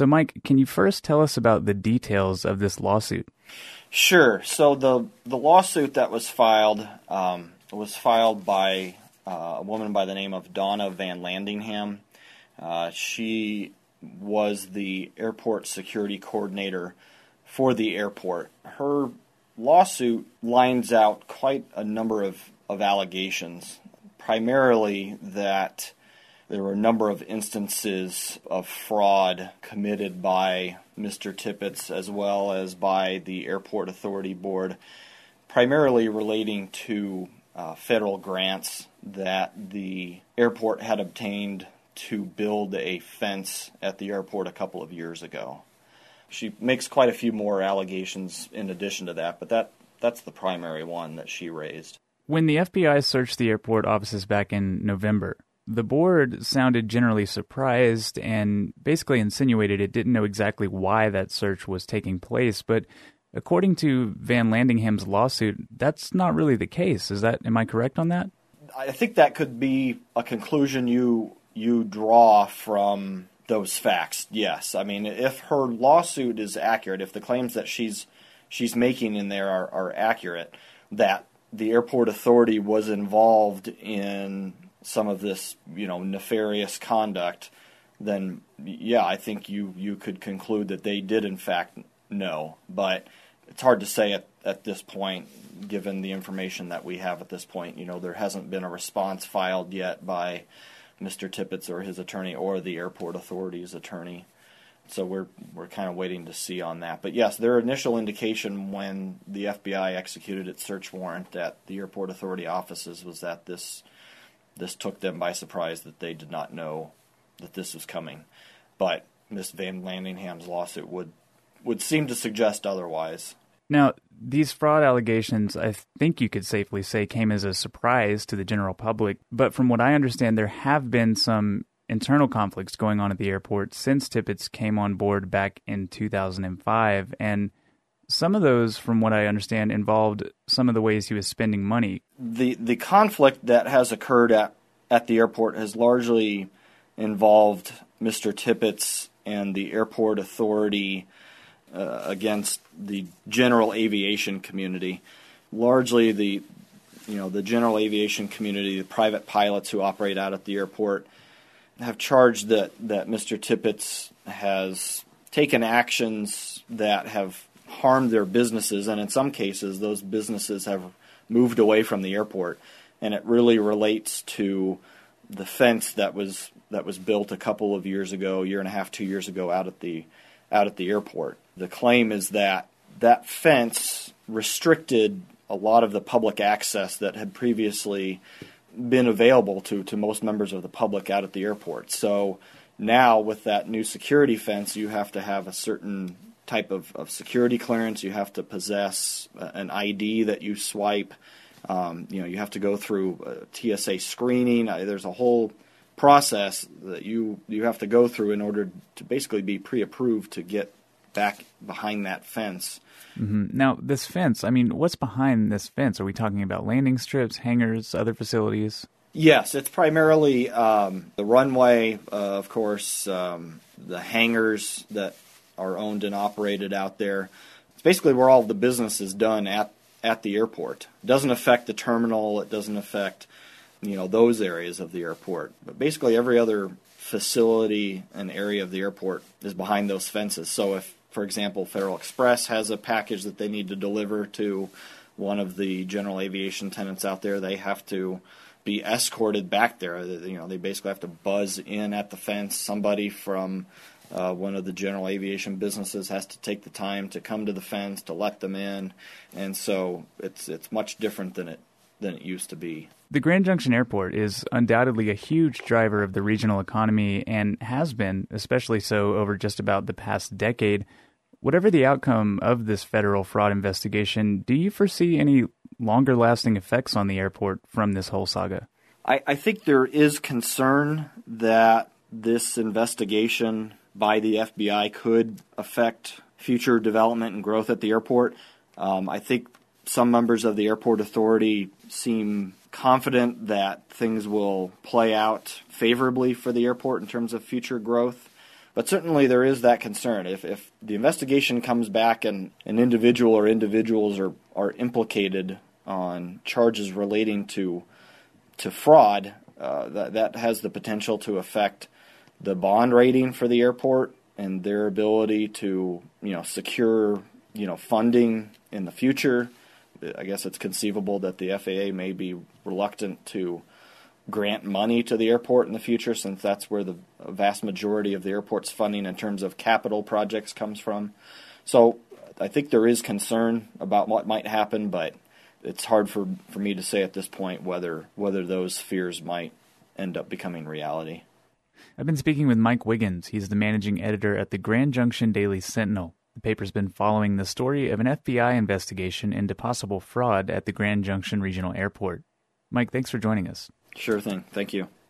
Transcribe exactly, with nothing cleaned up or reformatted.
So, Mike, can you first tell us about the details of this lawsuit? Sure. So the the lawsuit that was filed um, was filed by uh, a woman by the name of Donna Van Landingham. Uh, she was the airport security coordinator for the airport. Her lawsuit lines out quite a number of, of allegations, primarily that there were a number of instances of fraud committed by Mister Tippett as well as by the Airport Authority Board, primarily relating to uh, federal grants that the airport had obtained to build a fence at the airport a couple of years ago. She makes quite a few more allegations in addition to that, but that that's the primary one that she raised. When the F B I searched the airport offices back in November, the board sounded generally surprised and basically insinuated it didn't know exactly why that search was taking place. But according to Van Landingham's lawsuit, that's not really the case. Is that, am I correct on that? I think that could be a conclusion you you draw from those facts. Yes, I mean, if her lawsuit is accurate, if the claims that she's she's making in there are, are accurate, that the airport authority was involved in some of this, you know, nefarious conduct, then yeah, I think you, you could conclude that they did in fact know. But it's hard to say at, at this point, given the information that we have at this point. You know, there hasn't been a response filed yet by Mister Tippett or his attorney or the airport authority's attorney. So we're we're kind of waiting to see on that. But yes, their initial indication when the F B I executed its search warrant at the airport authority offices was that this This took them by surprise, that they did not know that this was coming. But Miss Van Landingham's lawsuit would would seem to suggest otherwise. Now, these fraud allegations, I think you could safely say, came as a surprise to the general public. But from what I understand, there have been some internal conflicts going on at the airport since Tippett came on board back in two thousand five. And some of those, from what I understand, involved some of the ways he was spending money. The the conflict that has occurred at, at the airport has largely involved Mister Tippett and the airport authority uh, against the general aviation community. Largely the you know the general aviation community, the private pilots who operate out at the airport, have charged that, that Mister Tippett has taken actions that have harmed their businesses, and in some cases those businesses have moved away from the airport. And it really relates to the fence that was that was built a couple of years ago, a year and a half, two years ago, out at the out at the airport. The claim is that that fence restricted a lot of the public access that had previously been available to, to most members of the public out at the airport. So now with that new security fence, you have to have a certain type of, of security clearance. You have to possess an I D that you swipe. Um, you know, you have to go through a T S A screening. Uh, there's a whole process that you you have to go through in order to basically be pre-approved to get back behind that fence. Mm-hmm. Now, this fence, I mean, what's behind this fence? Are we talking about landing strips, hangars, other facilities? Yes, it's primarily um, the runway, uh, of course, um, the hangars that are owned and operated out there. It's basically where all the business is done at at the airport. It doesn't affect the terminal. It doesn't affect, you know, those areas of the airport. But basically every other facility and area of the airport is behind those fences. So if, for example, Federal Express has a package that they need to deliver to one of the general aviation tenants out there, they have to be escorted back there. You know, they basically have to buzz in at the fence. Somebody from Uh, one of the general aviation businesses has to take the time to come to the fence to let them in, and so it's it's much different than it than it used to be. The Grand Junction Airport is undoubtedly a huge driver of the regional economy and has been, especially so over just about the past decade. Whatever the outcome of this federal fraud investigation, do you foresee any longer-lasting effects on the airport from this whole saga? I, I think there is concern that this investigation by the F B I could affect future development and growth at the airport. Um, I think some members of the airport authority seem confident that things will play out favorably for the airport in terms of future growth. But certainly there is that concern. If if the investigation comes back and an individual or individuals are, are implicated on charges relating to to fraud, uh, that that has the potential to affect the bond rating for the airport and their ability to, you know, secure, you know, funding in the future. I guess it's conceivable that the F A A may be reluctant to grant money to the airport in the future, since that's where the vast majority of the airport's funding in terms of capital projects comes from. So I think there is concern about what might happen, but it's hard for, for me to say at this point whether whether those fears might end up becoming reality. I've been speaking with Mike Wiggins. He's the managing editor at the Grand Junction Daily Sentinel. The paper's been following the story of an F B I investigation into possible fraud at the Grand Junction Regional Airport. Mike, thanks for joining us. Sure thing. Thank you.